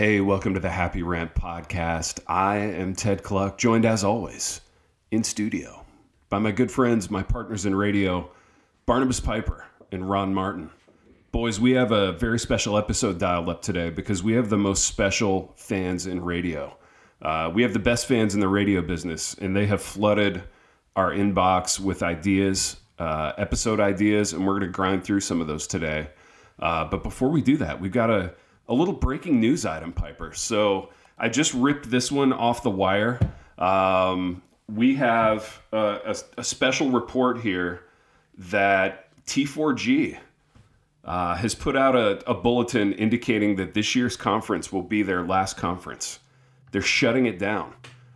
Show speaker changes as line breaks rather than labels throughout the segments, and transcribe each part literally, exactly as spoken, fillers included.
Hey, welcome to the Happy Rant Podcast. I am Ted Cluck, joined as always in studio by my good friends, my partners in radio, Barnabas Piper and Ron Martin. Boys, we have a very special episode dialed up today because we have the most special fans in radio. Uh, we have the best fans in the radio business, and they have flooded our inbox with ideas, uh, episode ideas, and we're going to grind through some of those today. Uh, but before we do that, we've got a A little breaking news item, Piper. So I just ripped this one off the wire. Um, we have a, a, a special report here that T four G uh, has put out a, a bulletin indicating that this year's conference will be their last conference. They're shutting it down.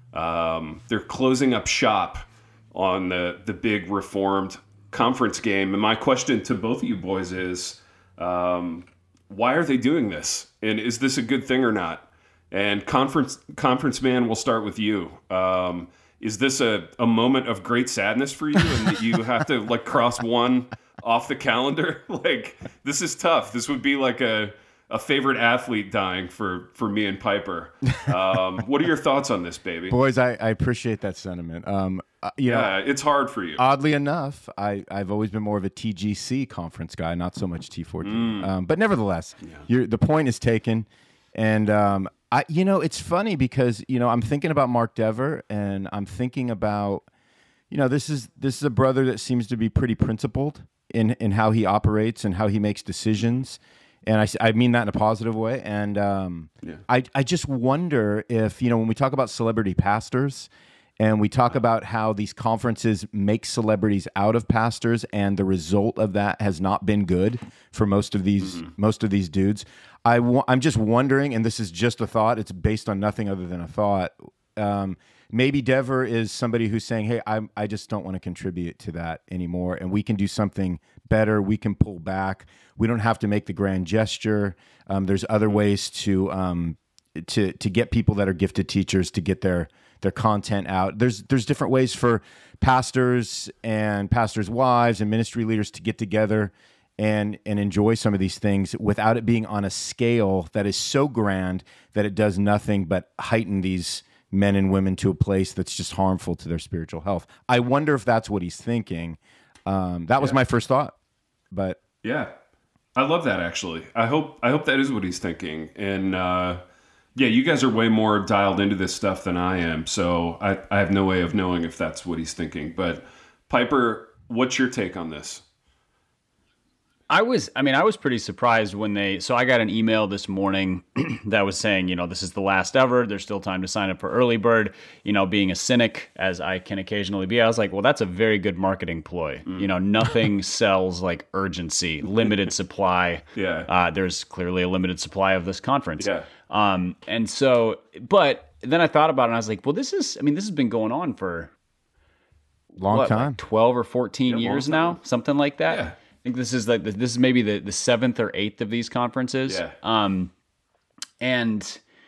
Um, they're closing up shop on the, the big reformed conference game. And my question to both of you boys is, um, why are they doing this? And is this a good thing or not? And conference conference man, we'll start with you. Um, is this a, a moment of great sadness for you and that you have to like cross one off the calendar? Like, this is tough. This would be like a, a favorite athlete dying for, for me and Piper. Um, what are your thoughts on this, baby?
Boys, I, I appreciate that sentiment. Um, uh, you
yeah,
know,
it's hard for you.
Oddly enough, I, I've always been more of a T G C conference guy, not so much T four G. Mm. Um, but nevertheless, yeah. you're, the point is taken. And, um, I, you know, it's funny because, you know, I'm thinking about Mark Dever and I'm thinking about, you know, this is this is a brother that seems to be pretty principled in, in how he operates and how he makes decisions. And I, I mean that in a positive way. And um, yeah. I, I just wonder if, you know, when we talk about celebrity pastors and we talk about how these conferences make celebrities out of pastors and the result of that has not been good for most of these mm-hmm. most of these dudes, I w- I'm just wondering, and this is just a thought, it's based on nothing other than a thought, um, maybe Dever is somebody who's saying, hey, I I just don't want to contribute to that anymore, and we can do something better. We can pull back. We don't have to make the grand gesture. Um, there's other ways to um, to to get people that are gifted teachers to get their their content out. There's there's different ways for pastors and pastors' wives and ministry leaders to get together and and enjoy some of these things without it being on a scale that is so grand that it does nothing but heighten these men and women to a place that's just harmful to their spiritual health. I wonder if that's what he's thinking. Um, that was
yeah.
my first thought, but
yeah, I love that actually. I hope I hope that is what he's thinking. And uh, yeah, you guys are way more dialed into this stuff than I am, so I, I have no way of knowing if that's what he's thinking. But Piper, what's your take on this?
I was, I mean, I was pretty surprised when they, so I got an email this morning that was saying, you know, this is the last ever. There's still time to sign up for early bird. You know, being a cynic, as I can occasionally be, I was like, well, that's a very good marketing ploy. Mm. You know, nothing sells like urgency, limited supply.
Yeah.
Uh, there's clearly a limited supply of this conference.
Yeah.
Um, and so, but then I thought about it and I was like, well, this is, I mean, this has been going on for
long
what,
time,
like twelve or fourteen
yeah,
years now, something like that.
Yeah.
I think this is like the, this is maybe the, the seventh or eighth of these conferences.
Yeah.
Um, and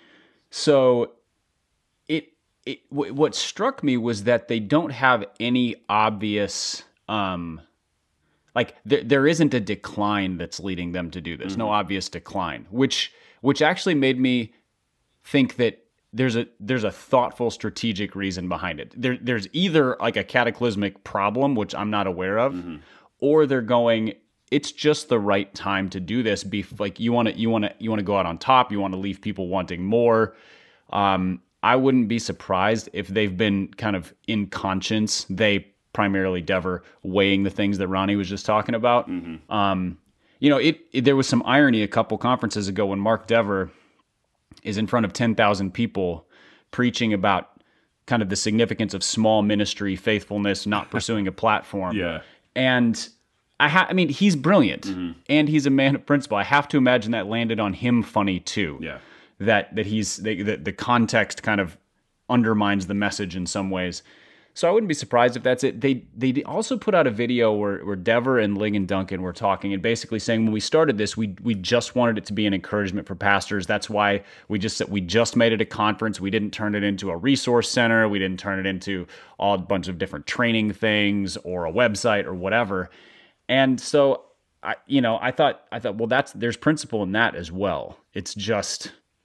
so it it w- what struck me was that they don't have any obvious um, like there there isn't a decline that's leading them to do this. Mm-hmm. No obvious decline, which which actually made me think that there's a there's a thoughtful strategic reason behind it. There there's either like a cataclysmic problem, which I'm not aware of. Mm-hmm. Or they're going, it's just the right time to do this. Be like you want to, you want to, you want to go out on top. You want to leave people wanting more. Um, I wouldn't be surprised if they've been kind of in conscience. They primarily Dever weighing the things that Ronnie was just talking about. Mm-hmm. Um, you know, it, it. There was some irony a couple conferences ago when Mark Dever is in front of ten thousand people preaching about kind of the significance of small ministry, faithfulness, not pursuing a platform.
Yeah.
And I, ha- I mean, he's brilliant, mm-hmm. and he's a man of principle. I have to imagine that landed on him funny too.
Yeah,
that that he's they, that the context kind of undermines the message in some ways. So I wouldn't be surprised if that's it. They they also put out a video where where Dever and Ling and Duncan were talking and basically saying when we started this, we we just wanted it to be an encouragement for pastors. That's why we just we just made it a conference. We didn't turn it into a resource center. We didn't turn it into all a bunch of different training things or a website or whatever. And so I you know I thought I thought well that's there's principle in that as well. It's just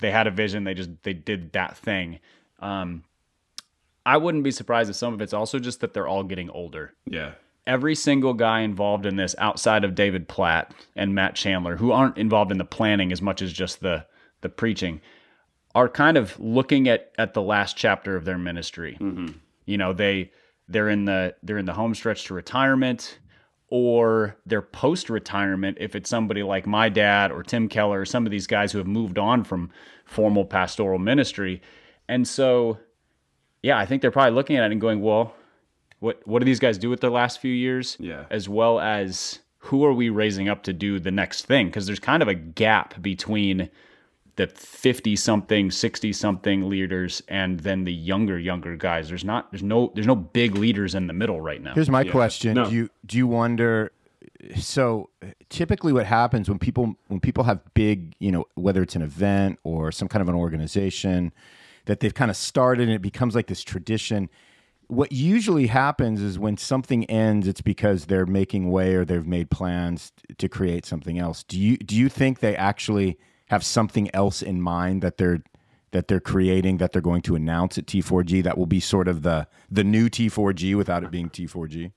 they had a vision. They just they did that thing. Um, I wouldn't be surprised if some of it's also just that they're all getting older.
Yeah.
Every single guy involved in this, outside of David Platt and Matt Chandler, who aren't involved in the planning as much as just the the preaching, are kind of looking at at the last chapter of their ministry. Mm-hmm. You know, they they're in the they're in the home stretch to retirement, or they're post retirement. If it's somebody like my dad or Tim Keller or some of these guys who have moved on from formal pastoral ministry, and so yeah, I think they're probably looking at it and going, well, what what do these guys do with their last few years?
Yeah.
As well as who are we raising up to do the next thing? Because there's kind of a gap between the fifty-something, sixty-something leaders and then the younger, younger guys. There's not, there's no, there's no big leaders in the middle right now.
Here's my
Yeah.
question:
No.
Do you do you wonder? So typically, what happens when people when people have big, you know, whether it's an event or some kind of an organization that they've kind of started and it becomes like this tradition. What usually happens is when something ends, it's because they're making way or they've made plans to create something else. Do you do you think they actually have something else in mind that they're that they're creating, that they're going to announce at T four G that will be sort of the the new T four G without it being T four G?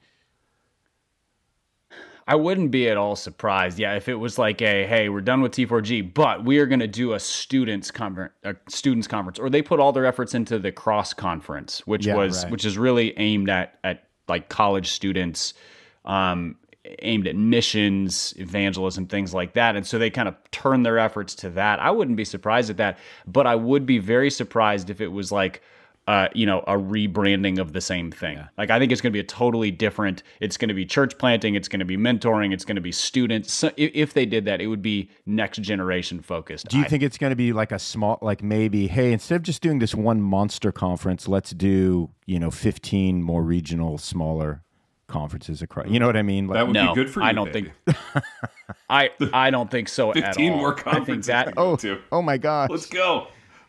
I wouldn't be at all surprised, yeah, if it was like a, hey, we're done with T four G, but we are going to do a students conference, a students conference, or they put all their efforts into the cross conference, which
Yeah,
was
right.
which is really aimed at at like college students, um, aimed at missions, evangelism, things like that, and so they kind of turn their efforts to that. I wouldn't be surprised at that, but I would be very surprised if it was like, Uh, you know, a rebranding of the same thing. Yeah. Like, I think it's going to be a totally different, it's going to be church planting, it's going to be mentoring, it's going to be students. So if, if they did that, it would be next generation focused.
Do you
I,
think it's going to be like a small, like maybe, hey, instead of just doing this one monster conference, let's do, you know, fifteen more regional, smaller conferences across. You know what I mean? Like,
That would
no,
be good for you,
I don't
baby.
think, I, I don't think so at all.
fifteen more
I think
conferences
that,
to go
oh,
to.
oh my gosh.
Let's go.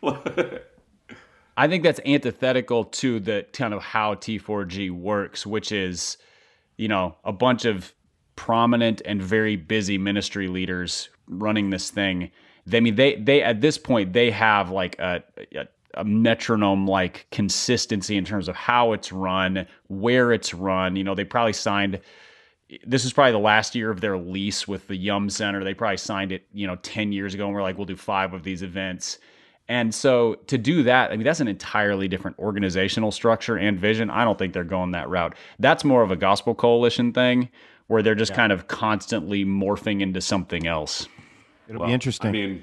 I think that's antithetical to the kind of how T four G works, which is, you know, a bunch of prominent and very busy ministry leaders running this thing. They, I mean, they, they at this point, they have like a, a, a metronome like consistency in terms of how it's run, where it's run. You know, they probably signed, this is probably the last year of their lease with the Yum Center. They probably signed it, you know, ten years ago, and we're like, we'll do five of these events. And so to do that, I mean, that's an entirely different organizational structure and vision. I don't think they're going that route. That's more of a gospel coalition thing where they're just yeah. kind of constantly morphing into something else.
It'll
well,
be interesting.
I mean,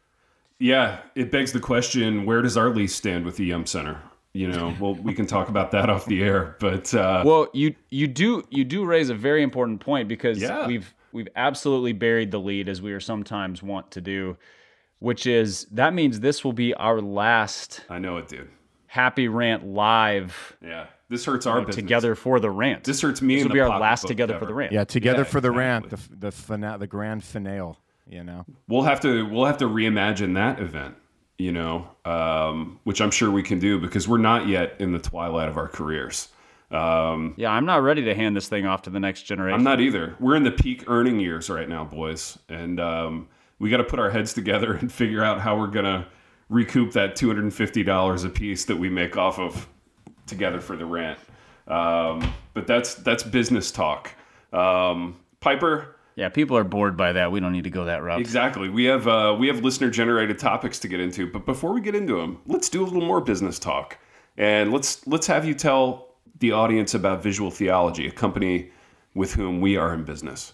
yeah, it begs the question, where does our lease stand with the Yum Center? You know, well, we can talk about that off the air, but uh,
well, you you do you do raise a very important point because
yeah.
we've we've absolutely buried the lead, as we are sometimes want to do. Which is, that means this will be our last
I know it, dude.
Happy Rant live.
Yeah, this hurts our business.
Together for the Rant.
This hurts me.
This
in
will be
the
our last
pocketbook
Together
ever.
for the Rant.
Yeah, Together
Yeah,
for the
exactly.
Rant, the the fina- the grand finale. You know,
we'll have to we'll have to reimagine that event. You know, um, which I'm sure we can do because we're not yet in the twilight of our careers. Um,
yeah, I'm not ready to hand this thing off to the next generation.
I'm not either. We're in the peak earning years right now, boys, and um, we got to put our heads together and figure out how we're gonna recoup that two hundred fifty dollars a piece that we make off of Together for the Rant. Um, but that's that's business talk. Um, Piper.
Yeah, people are bored by that. We don't need to go that route.
Exactly. We have uh, we have listener generated topics to get into, but before we get into them, let's do a little more business talk, and let's let's have you tell the audience about Visual Theology, a company with whom we are in business.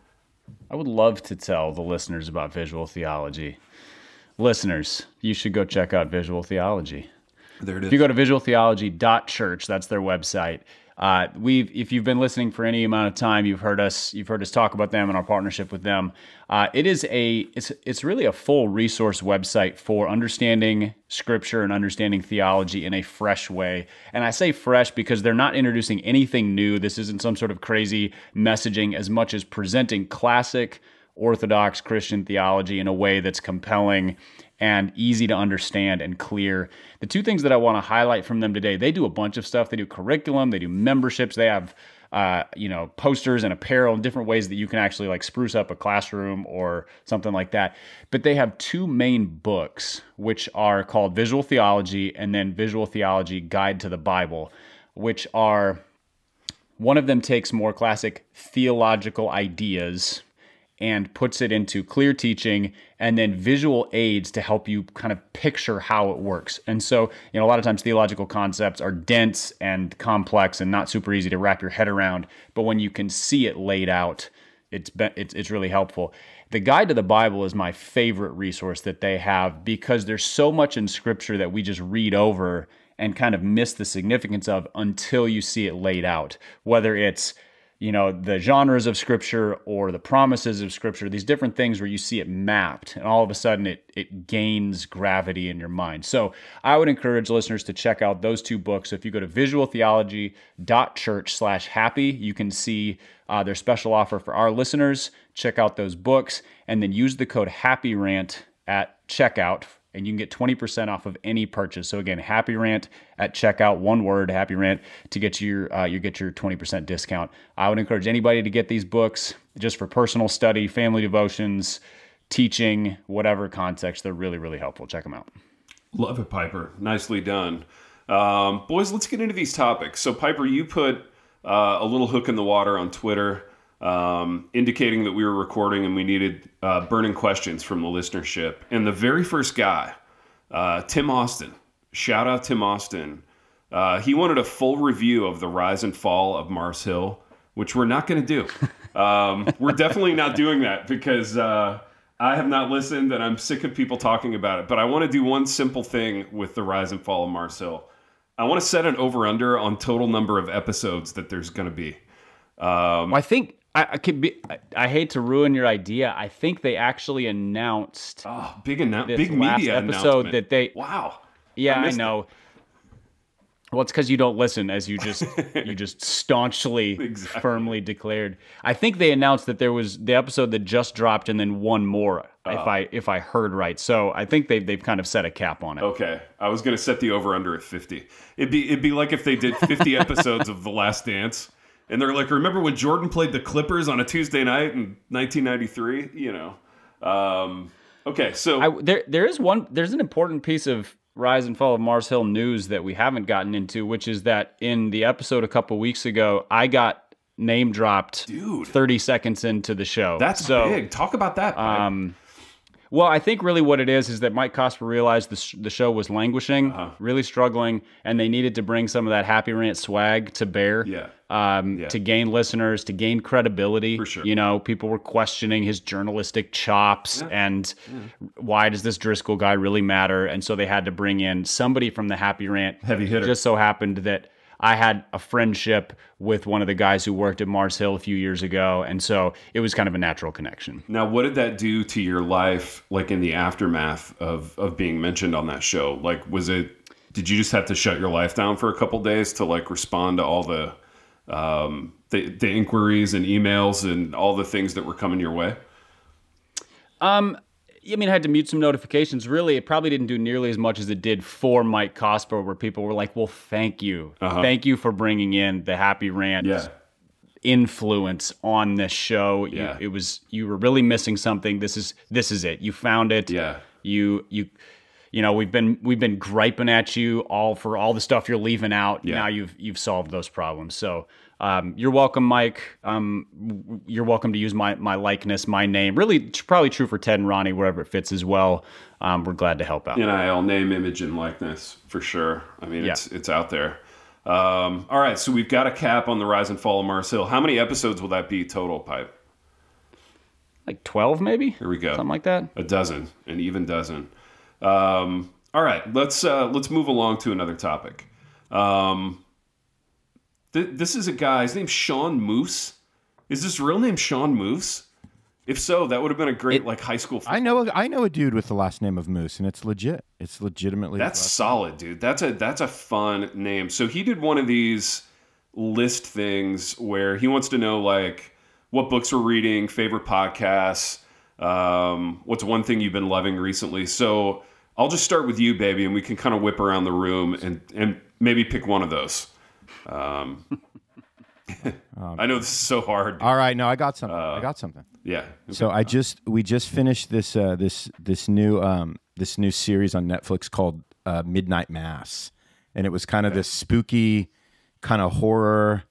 I would love to tell the listeners about Visual Theology. Listeners, you should go check out Visual Theology.
There it is.
If you go to visual theology dot church, that's their website. Uh, we've, if you've been listening for any amount of time, you've heard us, you've heard us talk about them and our partnership with them. Uh, it is a, it's, it's really a full resource website for understanding Scripture and understanding theology in a fresh way. And I say fresh because they're not introducing anything new. This isn't some sort of crazy messaging as much as presenting classic Orthodox Christian theology in a way that's compelling and easy to understand and clear. The two things that I want to highlight from them today, they do a bunch of stuff. They do curriculum, they do memberships, they have uh, you know, posters and apparel and different ways that you can actually like spruce up a classroom or something like that. But they have two main books, which are called Visual Theology and then Visual Theology Guide to the Bible, which are, one of them takes more classic theological ideas and puts it into clear teaching and then visual aids to help you kind of picture how it works. And so, you know, a lot of times theological concepts are dense and complex and not super easy to wrap your head around. But when you can see it laid out, it's be- it's, it's really helpful. The Guide to the Bible is my favorite resource that they have because there's so much in Scripture that we just read over and kind of miss the significance of until you see it laid out, whether it's, you know, the genres of Scripture or the promises of Scripture, these different things where you see it mapped and all of a sudden it it gains gravity in your mind. So I would encourage listeners to check out those two books. So if you go to visualtheology.church slash happy, you can see uh, their special offer for our listeners. Check out those books and then use the code HAPPYRANT at checkout and you can get twenty percent off of any purchase. So again, Happy Rant at checkout, one word, Happy Rant, to get your uh, you get your twenty percent discount. I would encourage anybody to get these books just for personal study, family devotions, teaching, whatever context. They're really, really helpful. Check them out.
Love it, Piper. Nicely done. Um, boys, let's get into these topics. So, Piper, you put uh, a little hook in the water on Twitter, um, indicating that we were recording and we needed uh, burning questions from the listenership. And the very first guy, uh, Tim Austin, shout out Tim Austin, uh, he wanted a full review of the rise and fall of Mars Hill, which we're not going to do. Um, we're definitely not doing that because uh, I have not listened and I'm sick of people talking about it. But I want to do one simple thing with the rise and fall of Mars Hill. I want to set an over-under on total number of episodes that there's going to be. Um,
well, I think I, I could be. I, I hate to ruin your idea. I think they actually announced.
Oh, big announcement!
Big
media
episode
announcement.
that they.
Wow.
Yeah, I,
I
know.
It.
Well, it's because you don't listen, as you just you just staunchly,
exactly.
firmly declared. I think they announced that there was the episode that just dropped, and then one more, uh, if I if I heard right. So I think they've they've kind of set a cap on it.
Okay, I was going to set the over under at fifty. It'd be it'd be like if they did fifty episodes of The Last Dance, and they're like, remember when Jordan played the Clippers on a Tuesday night in nineteen ninety-three? You know. Um, okay, so
I, there there is one. There's an important piece of Rise and Fall of Mars Hill news that we haven't gotten into, which is that in the episode a couple weeks ago, I got name dropped
Dude.
thirty seconds into the show.
That's
so,
big. Talk about that.
Um, well, I think really what it is is that Mike Cosper realized the, sh- the show was languishing,
Uh-huh.
really struggling, and they needed to bring some of that Happy Rant swag to bear.
Yeah.
Um,
Yeah.
to gain listeners, to gain credibility.
For sure.
You know, people were questioning his journalistic chops
Yeah.
and why does this Driscoll guy really matter? And so they had to bring in somebody from the Happy Rant.
Heavy hitter.
Just so happened that I had a friendship with one of the guys who worked at Mars Hill a few years ago, and so it was kind of a natural connection.
Now, what did that do to your life, like in the aftermath of, of being mentioned on that show? Like, was it, did you just have to shut your life down for a couple days to like respond to all the, um, the, the inquiries and emails and all the things that were coming your way?
Um, I mean, I had to mute some notifications. Really, it probably didn't do nearly as much as it did for Mike Cosper, where people were like, well, thank you.
Uh-huh.
Thank you for bringing in the Happy Rant
Yeah.
influence on this show.
Yeah.
You, it was, you were really missing something. This is, this is it. You found it.
Yeah.
You, you, you know, we've been, we've been griping at you all for all the stuff you're leaving out.
Yeah.
Now you've, you've solved those problems. So, Um, you're welcome, Mike. Um, w- you're welcome to use my, my likeness, my name. Really, it's probably true for Ted and Ronnie, wherever it fits as well. Um, we're glad to help out.
N I L, name, image, and likeness, for sure. I mean,
Yeah.
it's it's out there. Um, all right, so we've got a cap on the rise and fall of Mars Hill. How many episodes will that be total, Pipe?
Like twelve, maybe?
Here we go.
Something like that.
A dozen, an even dozen. Um, all right, let's uh, let's move along to another topic. Um, th- this is a guy. His name's Sean Moose. Is his real name Sean Moose? If so, that would have been a great
It-
like high school.
I know I know a dude with the last name of Moose, and it's legit. It's legitimately.
That's
his last
solid, dude. That's a that's a fun name. So he did one of these list things where he wants to know like what books we're reading, favorite podcasts, um, what's one thing you've been loving recently. So I'll just start with you, baby, and we can kind of whip around the room and and maybe pick one of those. Um,
Um,
I know this is so hard.
all right, no, I got something. Uh, I got something.
Yeah.
So I just we just finished this uh, this this new um, this new series on Netflix called uh, Midnight Mass, and it was kind of this spooky kind of horror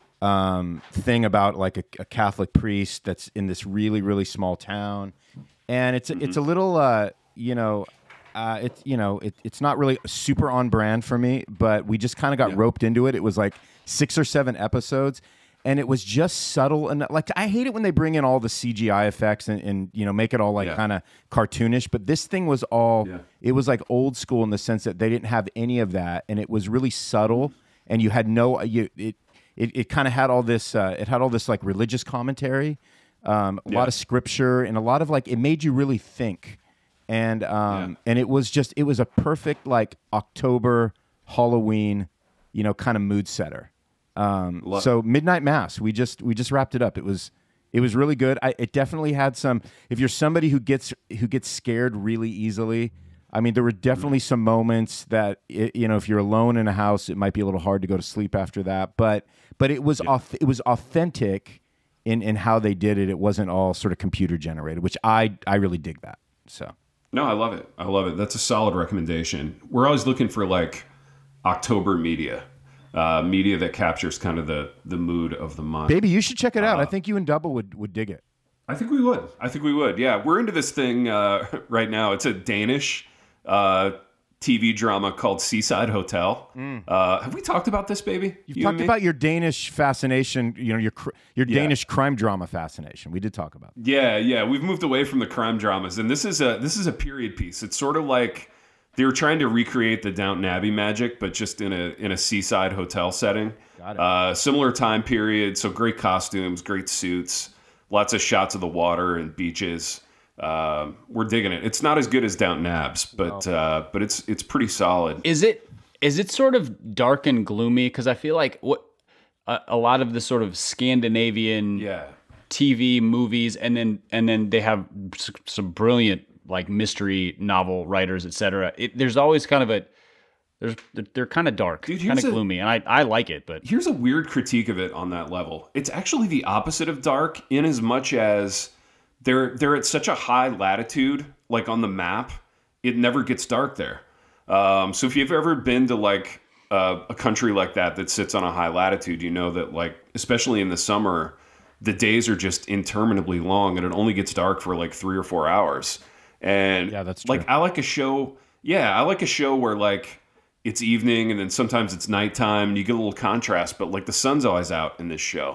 um, thing about like a, a Catholic priest that's in this really really small town, and it's mm-hmm. it's a little uh, you know. Uh, it's you know it, it's not really super on brand for me, but we just kind of got yeah. roped into it. It was like six or seven episodes, and it was just subtle. And like I hate it when they bring in all the C G I effects and, and you know make it all like yeah. kind of cartoonish. But this thing was all yeah. it was like old school in the sense that they didn't have any of that, and it was really subtle. And you had no you it it, it kind of had all this uh, it had all this like religious commentary, um, a yeah. lot of scripture, and a lot of like it made you really think. And um yeah. and it was just it was a perfect like October Halloween, you know, kind of mood setter. Um, Love so Midnight Mass, we just we just wrapped it up. It was it was really good. I, it definitely had some. If you're somebody who gets who gets scared really easily, I mean, there were definitely some moments that it, you know, if you're alone in a house, it might be a little hard to go to sleep after that. But but it was yeah. auth- it was authentic in in how they did it. It wasn't all sort of computer generated, which I I really dig that. So.
No, I love it. I love it. That's a solid recommendation. We're always looking for like October media, uh, media that captures kind of the the mood of the month.
Baby, you should check it out.
Uh,
I think you and Double would, would dig it.
I think we would. I think we would. Yeah, we're into this thing uh, right now. It's a Danish uh, T V drama called Seaside Hotel. Mm. Uh, have we talked about this, baby?
You've
you
talked about your Danish fascination, you know, your your yeah. Danish crime drama fascination. We did talk about it.
Yeah, yeah. We've moved away from the crime dramas, and this is a this is a period piece. It's sort of like they were trying to recreate the Downton Abbey magic, but just in a in a seaside hotel setting.
Got it.
Uh, similar time period, so great costumes, great suits, lots of shots of the water and beaches. Uh, we're digging it. It's not as good as Downton Abs, but no. uh, but it's it's pretty solid.
Is it is it sort of dark and gloomy? Because I feel like what a, a lot of the sort of Scandinavian
yeah.
T V movies, and then and then they have some brilliant like mystery novel writers, et cetera. It, there's always kind of a there's they're, they're kind of dark, Dude, kind of gloomy, and I I like it. But
here's a weird critique of it on that level. It's actually the opposite of dark, in as much as They're they're at such a high latitude, like on the map, it never gets dark there. Um, so if you've ever been to like uh, a country like that that sits on a high latitude, you know that like, especially in the summer, the days are just interminably long, and it only gets dark for like three or four hours. And
yeah, that's true.
Like I like a show. Yeah, I like a show where like it's evening and then sometimes it's nighttime, and you get a little contrast. But like the sun's always out in this show,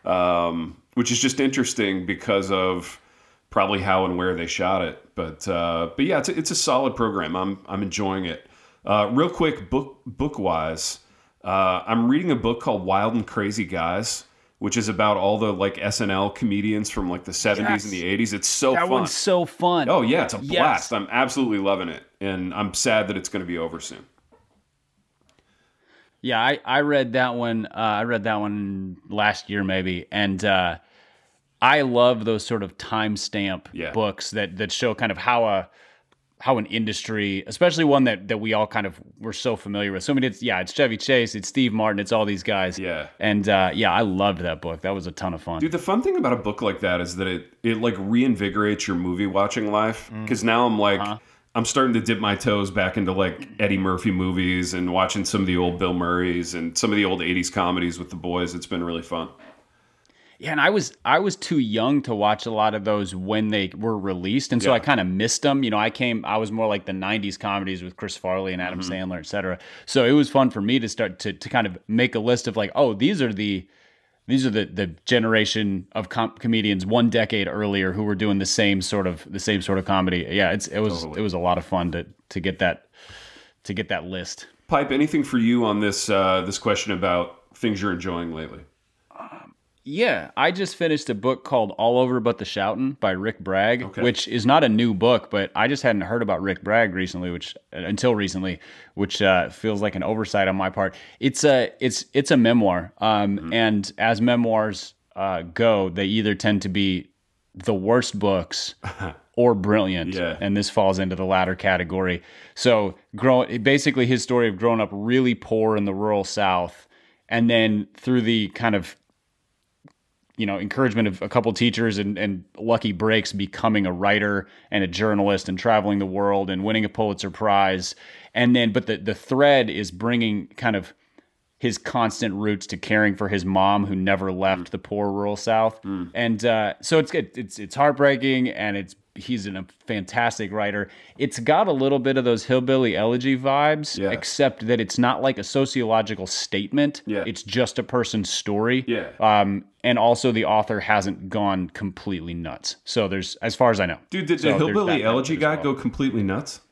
um, which is just interesting because of probably how and where they shot it, but uh, but yeah, it's a, it's a solid program. I'm I'm enjoying it. Uh, real quick, book book wise, uh, I'm reading a book called Wild and Crazy Guys, which is about all the like S N L comedians from like the seventies yes. and the eighties. It's so
that
fun.
That one's so fun.
Oh yeah, it's a
yes.
blast. I'm absolutely loving it, and I'm sad that it's going to be over soon.
Yeah, I I read that one. Uh, I read that one last year maybe, and. Uh, I love those sort of timestamp
yeah.
books that that show kind of how a how an industry, especially one that, that we all kind of were so familiar with. So I mean, it's yeah, it's Chevy Chase, it's Steve Martin, it's all these guys.
Yeah,
and uh, yeah, I loved that book. That was a ton of fun.
Dude, the fun thing about a book like that is that it it like reinvigorates your movie watching life. Because mm. now I'm like. Uh-huh. I'm starting to dip my toes back into like Eddie Murphy movies and watching some of the old Bill Murrays and some of the old eighties comedies with the boys. It's been really fun.
Yeah, and I was I was too young to watch a lot of those when they were released, and so
yeah.
I kind of missed them. You know, I came I was more like the nineties comedies with Chris Farley and Adam mm-hmm. Sandler, et cetera. So it was fun for me to start to to kind of make a list of like, oh, these are the these are the the generation of com- comedians one decade earlier who were doing the same sort of the same sort of comedy. Yeah, it's it was totally. It was a lot of fun to to get that to get that list.
Pipe, anything for you on this uh, this question about things you're enjoying lately?
Yeah, I just finished a book called All Over But the Shoutin' by Rick Bragg,
okay.
which is not a new book, but I just hadn't heard about Rick Bragg recently, which until recently, which uh, feels like an oversight on my part. It's a it's it's a memoir, um, mm-hmm. and as memoirs uh, go, they either tend to be the worst books or brilliant,
yeah.
and this falls into the latter category. So, grow basically his story of growing up really poor in the rural South, and then through the kind of you know, encouragement of a couple teachers and, and lucky breaks, becoming a writer and a journalist and traveling the world and winning a Pulitzer Prize. And then, but the, the thread is bringing kind of his constant roots to caring for his mom who never left mm. the poor rural South. Mm. And uh, so it's good. It's, it's heartbreaking, and it's, he's a fantastic writer. It's got a little bit of those hillbilly elegy vibes, yeah. except that it's not like a sociological statement.
Yeah.
It's just a person's story.
Yeah.
Um, and also the author hasn't gone completely nuts. So there's, as far as I know.
Dude, did
so
the hillbilly elegy guy well. go completely nuts?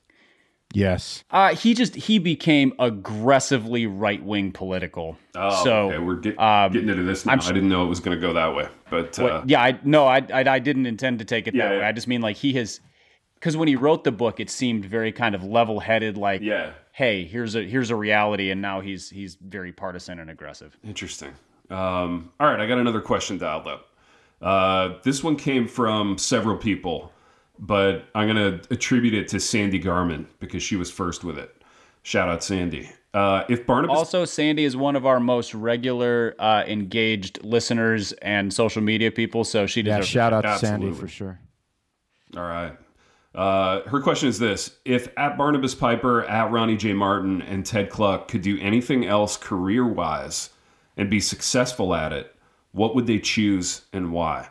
Yes.
Uh, he just, he became aggressively right-wing political.
Oh,
so,
okay. We're get,
um,
getting into this now. I'm, I didn't know it was going to go that way. But uh,
what, yeah, I no, I, I I didn't intend to take it
yeah,
that
yeah.
way. I just mean like he has, because when he wrote the book, it seemed very kind of level-headed, like,
yeah.
hey, here's a here's a reality, and now he's he's very partisan and aggressive.
Interesting. Um, all right, I got another question dialed up. Uh, this one came from several people, but I'm going to attribute it to Sandy Garman because she was first with it. Shout out, Sandy. Uh, if Barnabas
also, Sandy is one of our most regular, uh, engaged listeners and social media people, so she
yeah,
deserves
shout out to
Absolutely.
Sandy for sure.
All right. Uh, her question is this: if at Barnabas Piper, at Ronnie J. Martin, and Ted Kluck could do anything else career-wise and be successful at it, what would they choose and why?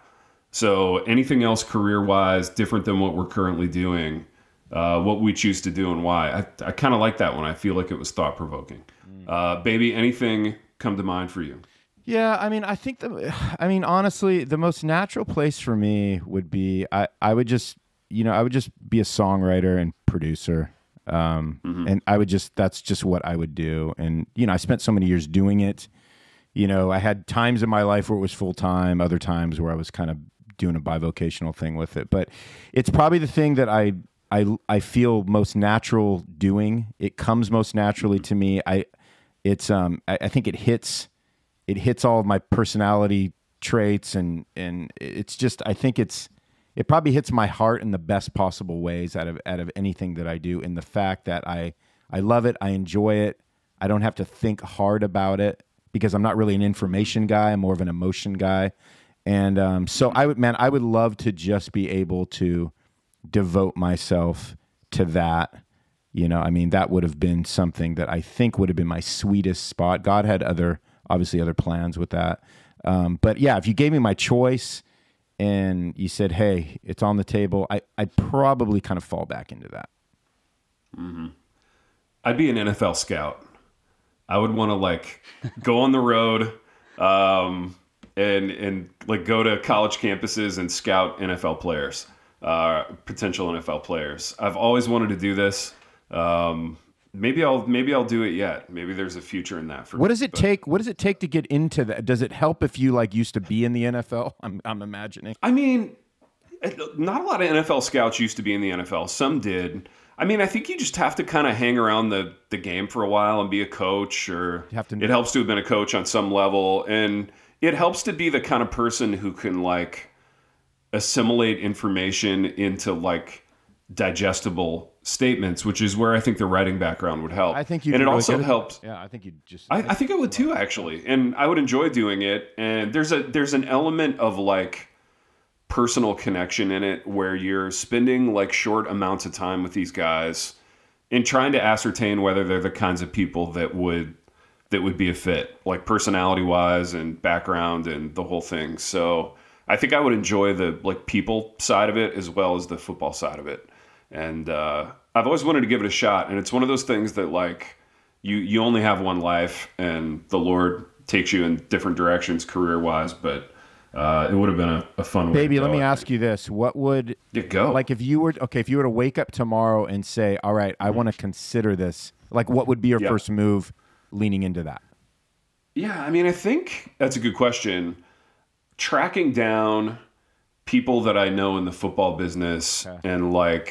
So anything else career-wise, different than what we're currently doing, uh, what we choose to do and why. I, I kind of like that one. I feel like it was thought-provoking. Mm. Uh, baby, anything come to mind for you?
Yeah, I mean, I think the, I mean, honestly, the most natural place for me would be, I, I would just, you know, I would just be a songwriter and producer. Um, mm-hmm. And I would just, that's just what I would do. And, you know, I spent so many years doing it. You know, I had times in my life where it was full time, other times where I was kind of doing a bivocational thing with it. But it's probably the thing that I I I feel most natural doing. It comes most naturally to me. I it's um I, I think it hits it hits all of my personality traits, and and it's just, I think it's it probably hits my heart in the best possible ways out of out of anything that I do. In the fact that I I love it, I enjoy it. I don't have to think hard about it, because I'm not really an information guy. I'm more of an emotion guy. And um, so I would, man, I would love to just be able to devote myself to that. You know, I mean, that would have been something that I think would have been my sweetest spot. God had other, obviously other plans with that. Um, but yeah, if you gave me my choice and you said, hey, it's on the table, I, I'd probably kind of fall back into that.
Mm-hmm. I'd be an N F L scout. I would want to like go on the road, um, and and like go to college campuses and scout N F L players, uh, potential N F L players. I've always wanted to do this. Um, maybe I'll maybe I'll do it yet. Maybe there's a future in that for me.
What does it take? What does it take to get into that? Does it help if you like used to be in the N F L? I'm I'm imagining.
I mean, not a lot of N F L scouts used to be in the N F L. Some did. I mean, I think you just have to kind of hang around the, the game for a while and be a coach, or
you have to,
it helps to have been a coach on some level. And it helps to be the kind of person who can like assimilate information into like digestible statements, which is where I think the writing background would help.
I think you
and it
really
also helps.
Yeah, I think you just.
I, I think I would too, actually, and I would enjoy doing it. And there's a there's an element of like personal connection in it where you're spending like short amounts of time with these guys and trying to ascertain whether they're the kinds of people that would that would be a fit, like personality wise and background and the whole thing. So I think I would enjoy the like people side of it as well as the football side of it. And uh, I've always wanted to give it a shot. And it's one of those things that like you you only have one life, and the Lord takes you in different directions career wise, but Uh, it would have been a, a fun way.
Baby,
to go,
let me
I
ask
think.
you this: what would
you go?
Like if you were okay, if you were to wake up tomorrow and say, "All right, I want to consider this." Like, what would be your
yeah.
first move, leaning into that?
Yeah, I mean, I think that's a good question. Tracking down people that I know in the football business okay. and like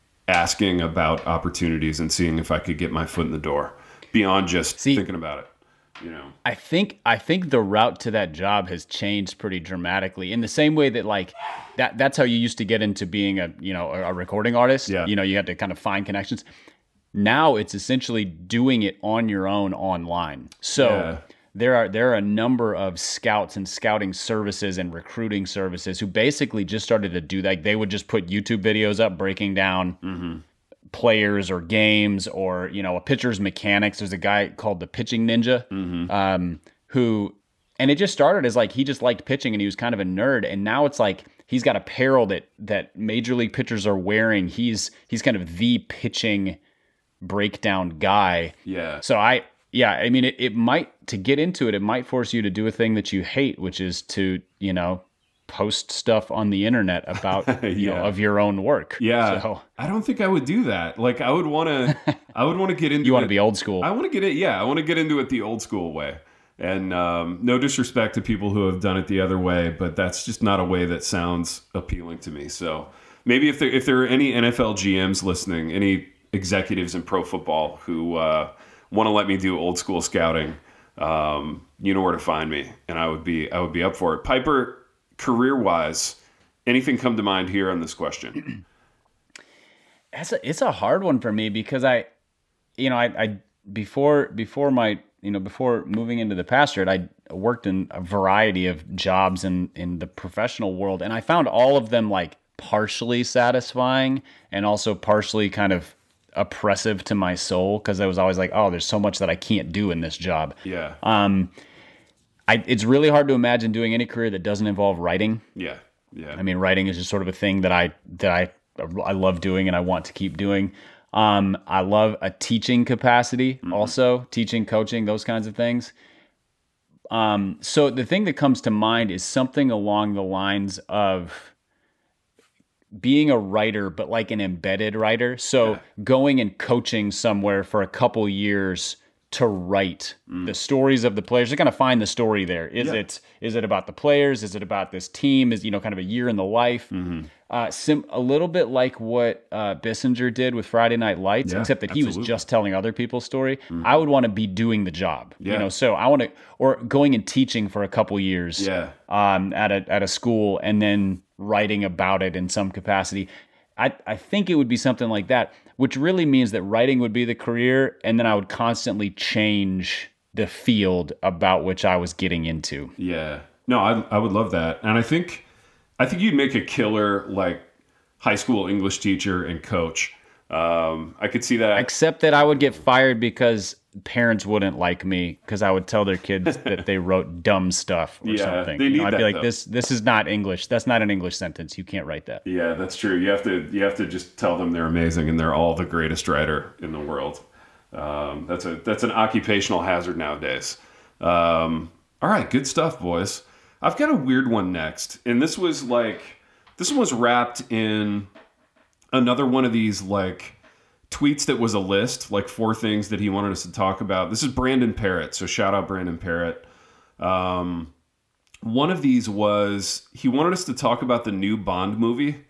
asking about opportunities and seeing if I could get my foot in the door beyond just
See,
thinking about it. You know,
I think I think the route to that job has changed pretty dramatically. In the same way that like that that's how you used to get into being a you know a, a recording artist.
Yeah.
You know, you had to kind of find connections. Now it's essentially doing it on your own online. So
yeah.
there are there are a number of scouts and scouting services and recruiting services who basically just started to do that. They would just put YouTube videos up breaking down mm-hmm. players or games or, you know, a pitcher's mechanics. There's a guy called the Pitching Ninja mm-hmm. um, who, and it just started as like he just liked pitching and he was kind of a nerd. And now it's like he's got apparel that that major league pitchers are wearing. He's he's kind of the pitching breakdown guy.
Yeah.
So I. Yeah, I mean, it, it might, to get into it, it might force you to do a thing that you hate, which is to, you know, post stuff on the internet about, you yeah. know, of your own work.
Yeah.
So,
I don't think I would do that. Like, I would want to, I would want to get into
You want
to
be old school.
I want to get it. Yeah. I want to get into it the old school way. And um, no disrespect to people who have done it the other way, but that's just not a way that sounds appealing to me. So maybe if there, if there are any N F L G Ms listening, any executives in pro football who, uh, want to let me do old school scouting, um, you know where to find me, and I would be I would be up for it. Piper, career wise, anything come to mind here on this question?
It's a, it's a hard one for me because I, you know, I, I before before my you know before moving into the pastorate, I worked in a variety of jobs in in the professional world, and I found all of them like partially satisfying and also partially kind of oppressive to my soul because I was always like, oh, there's so much that I can't do in this job.
Yeah.
Um, I it's really hard to imagine doing any career that doesn't involve writing.
Yeah. Yeah.
I mean, writing is just sort of a thing that I that I I love doing and I want to keep doing. Um, I love a teaching capacity, mm-hmm. also teaching, coaching, those kinds of things. Um, so the thing that comes to mind is something along the lines of being a writer, but like an embedded writer. So yeah. going and coaching somewhere for a couple years to write mm. the stories of the players. You're going to find the story there. Is yeah. it is it about the players? Is it about this team? Is, you know, kind of a year in the life? Mm-hmm. Uh, sim- a little bit like what uh, Bissinger did with Friday Night Lights, yeah, except that he absolutely. was just telling other people's story. Mm-hmm. I would want to be doing the job, yeah. you know. So I want to, or going and teaching for a couple years,
yeah.
um, at a at a school, and then writing about it in some capacity. I I think it would be something like that, which really means that writing would be the career, and then I would constantly change the field about which I was getting into.
Yeah, no, I I would love that, and I think. I think you'd make a killer, like, high school English teacher and coach. Um, I could see that.
Except that I would get fired because parents wouldn't like me because I would tell their kids that they wrote dumb stuff or
yeah,
something.
They need
you know, I'd
that,
be like,
though.
this this is not English. That's not an English sentence. You can't write that.
Yeah, that's true. You have to you have to just tell them they're amazing and they're all the greatest writer in the world. Um, that's a that's an occupational hazard nowadays. Um, all right, good stuff, boys. I've got a weird one next, and this was like, this one was wrapped in another one of these like tweets that was a list, like four things that he wanted us to talk about. This is Brandon Parrott, so shout out Brandon Parrott. Um, one of these was he wanted us to talk about the new Bond movie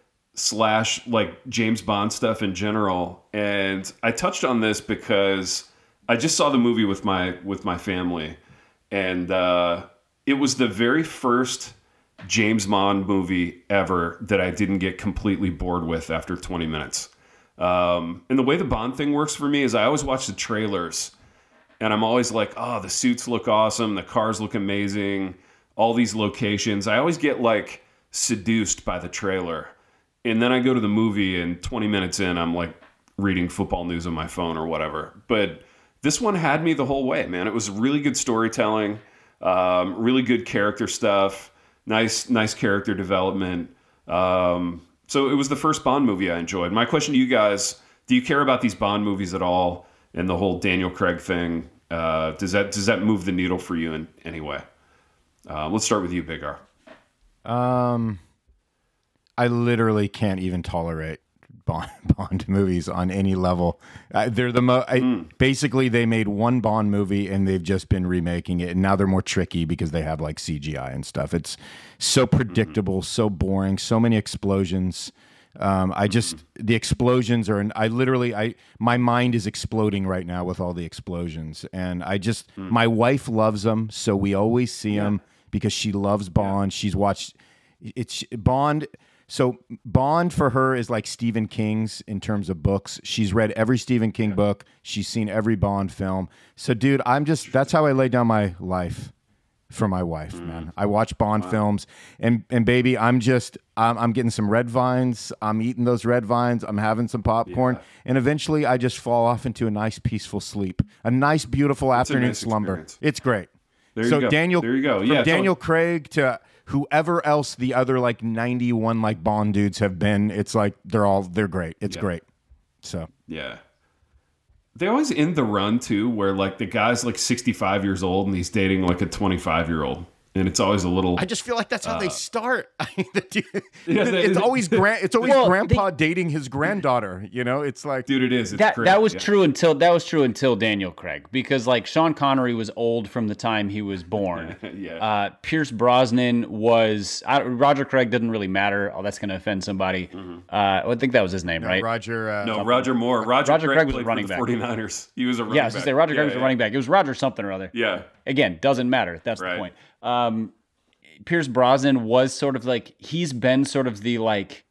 slash like James Bond stuff in general, and I touched on this because I just saw the movie with my with my family, and. Uh, It was the very first James Bond movie ever that I didn't get completely bored with after twenty minutes. Um, and the way the Bond thing works for me is I always watch the trailers and I'm always like, oh, the suits look awesome. The cars look amazing. All these locations. I always get like seduced by the trailer. And then I go to the movie and twenty minutes in, I'm like reading football news on my phone or whatever. But this one had me the whole way, man. It was really good storytelling. Um, really good character stuff, nice, nice character development. Um, so it was the first Bond movie I enjoyed. My question to you guys: do you care about these Bond movies at all? And the whole Daniel Craig thing, uh, does that does that move the needle for you in any way? Uh, let's start with you, Big R.
Um, I literally can't even tolerate Bond Bond movies on any level. Uh, they're the mo- I, mm. Basically, they made one Bond movie and they've just been remaking it, and now they're more tricky because they have like C G I and stuff. It's so predictable, mm-hmm. so boring, so many explosions. Um, I just mm-hmm. the explosions are. I literally, I my mind is exploding right now with all the explosions, and I just mm. my wife loves them, so we always see yeah. them because she loves Bond. Yeah. She's watched it's Bond. So Bond for her is like Stephen King's in terms of books. She's read every Stephen King yeah. book. She's seen every Bond film. So, dude, I'm just that's how I lay down my life for my wife, mm. man. I watch Bond wow. films, and and baby, I'm just I'm, I'm getting some red vines. I'm eating those red vines. I'm having some popcorn, yeah. and eventually I just fall off into a nice, peaceful sleep, a nice, beautiful it's afternoon nice slumber. Experience. It's great.
There you
so
go.
Daniel,
there you go.
From
Yeah,
Daniel
totally.
Craig to whoever else the other like ninety-one like Bond dudes have been, it's like they're all they're great. It's
yeah.
great. So
yeah, they always end the run too, where like the guy's like sixty-five years old and he's dating like a twenty-five year old. And it's always a little.
I just feel like that's how uh, they start.
yeah, they,
it's always grand. It's always
well,
grandpa
they,
dating his granddaughter. You know, it's like,
dude, it is. It's
that
great.
that was
yeah.
true until that was true until Daniel Craig, because like Sean Connery was old from the time he was born.
yeah.
Uh, Pierce Brosnan was. I, Roger Craig didn't really matter. Oh, that's going to offend somebody. Mm-hmm. Uh, I think that was his name,
no,
right?
Roger. Uh,
no, Roger Moore. Roger,
Roger
Craig,
Craig was
played
a running
for the
back.
forty-niners. He was a running
yeah, I was
back.
to say Roger
yeah,
Craig was
yeah.
a running back. It was Roger something or other.
Yeah.
Again, doesn't matter. That's
right.
the point. Um, Pierce Brosnan was sort of like, he's been sort of the like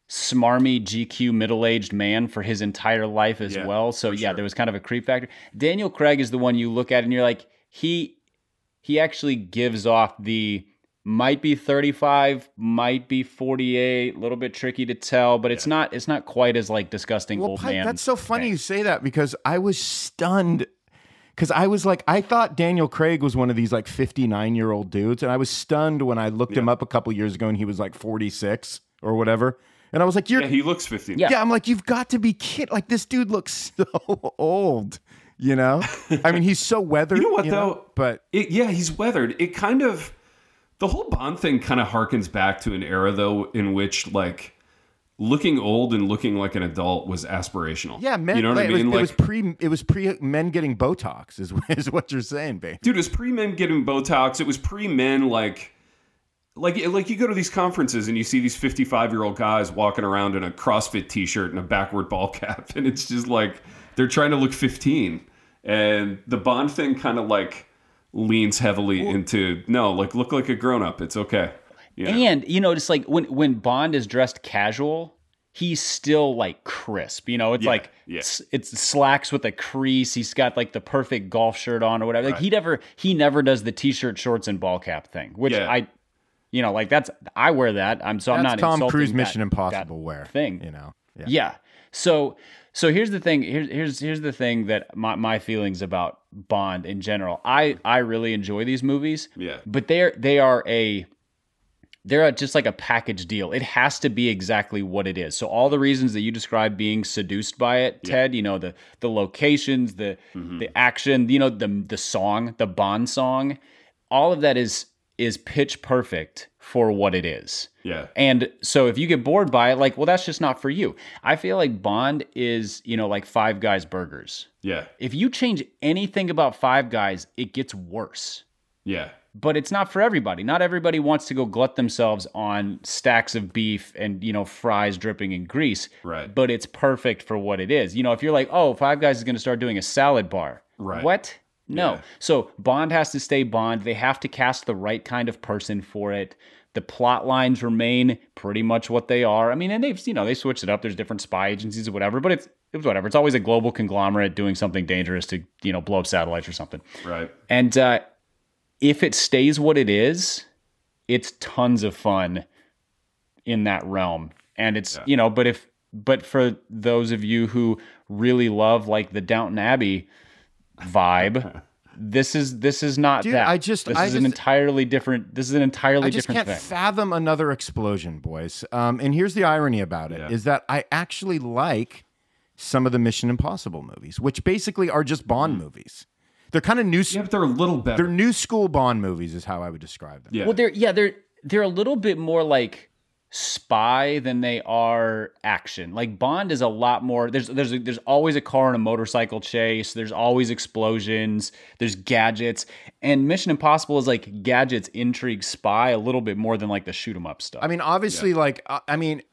smarmy G Q middle-aged man for his entire life as
yeah,
well. So yeah,
sure.
there was kind of a creep factor. Daniel Craig is the one you look at and you're like, he he actually gives off the might be thirty-five, might be forty-eight, a little bit tricky to tell, but it's yeah. not it's not quite as like disgusting
well,
old
Pike,
man.
That's so funny
thing.
You say that, because I was stunned. Because I was like, I thought Daniel Craig was one of these like fifty-nine year old dudes. And I was stunned when I looked yeah. him up a couple years ago and he was like forty-six or whatever. And I was like, you're.
Yeah, he looks fifty.
Yeah. yeah, I'm like, you've got to be kidding. Like, this dude looks so old, you know? I mean, he's so weathered.
You know what,
you
though?
Know? But
it, yeah, he's weathered. It kind of. The whole Bond thing kind of harkens back to an era, though, in which, like, looking old and looking like an adult was aspirational.
Yeah, men.
You know what
like,
I mean?
It was,
like,
it was pre. It was pre men getting Botox. Is is what you're saying, babe?
Dude, it was pre men getting Botox. It was pre men like, like, like you go to these conferences and you see these fifty-five year old guys walking around in a CrossFit T-shirt and a backward ball cap, and it's just like they're trying to look fifteen. And the Bond thing kind of like leans heavily well, into no, like look like a grown up. It's okay.
Yeah. And, you know, just like when, when Bond is dressed casual, he's still like crisp. You know, it's
yeah,
like
yeah.
it's, it's slacks with a crease. He's got like the perfect golf shirt on or whatever. Like
right.
he never he never does the t-shirt, shorts, and ball cap thing, which
yeah.
I, you know, like that's I wear that. I'm so
that's
I'm not
Tom
insulting
Cruise
that,
Mission Impossible
that
wear
thing.
You know,
yeah. yeah. So so here's the thing. Here's here's here's the thing that my my feelings about Bond in general. I I really enjoy these movies.
Yeah.
But they're they are a They're a, just like a package deal. It has to be exactly what it is. So all the reasons that you described being seduced by it,
yeah.
Ted, you know, the the locations, the mm-hmm. the action, you know, the the song, the Bond song, all of that is is pitch perfect for what it is.
Yeah.
And so if you get bored by it, like, well, that's just not for you. I feel like Bond is, you know, like Five Guys burgers.
Yeah.
If you change anything about Five Guys, it gets worse.
Yeah.
But it's not for everybody. Not everybody wants to go glut themselves on stacks of beef and, you know, fries dripping in grease.
Right.
But it's perfect for what it is. You know, if you're like, oh, Five Guys is going to start doing a salad bar.
Right.
What? No.
Yeah.
So Bond has to stay Bond. They have to cast the right kind of person for it. The plot lines remain pretty much what they are. I mean, and they've, you know, they switched it up. There's different spy agencies or whatever, but it's, it was whatever. It's always a global conglomerate doing something dangerous to, you know, blow up satellites or something.
Right.
And, uh, if it stays what it is, it's tons of fun in that realm. And it's, yeah. you know, but if, but for those of you who really love like the Downton Abbey vibe, this is, this is not
Dude,
that.
I just,
this
I
is
just,
an entirely different, this is an entirely
I just
different
can't
thing.
fathom another explosion, boys. Um, and here's the irony about it,
yeah.
is that I actually like some of the Mission Impossible movies, which basically are just Bond mm. movies. They're kind of new.
Yeah, but they're a little better.
They're new school Bond movies, is how I would describe them.
Yeah.
Well, they're yeah, they're they're a little bit more like spy than they are action. Like Bond is a lot more. There's there's a, there's always a car and a motorcycle chase. There's always explosions. There's gadgets. And Mission Impossible is like gadgets, intrigue, spy a little bit more than like the shoot 'em up stuff.
I mean, obviously,
yeah.
like I mean.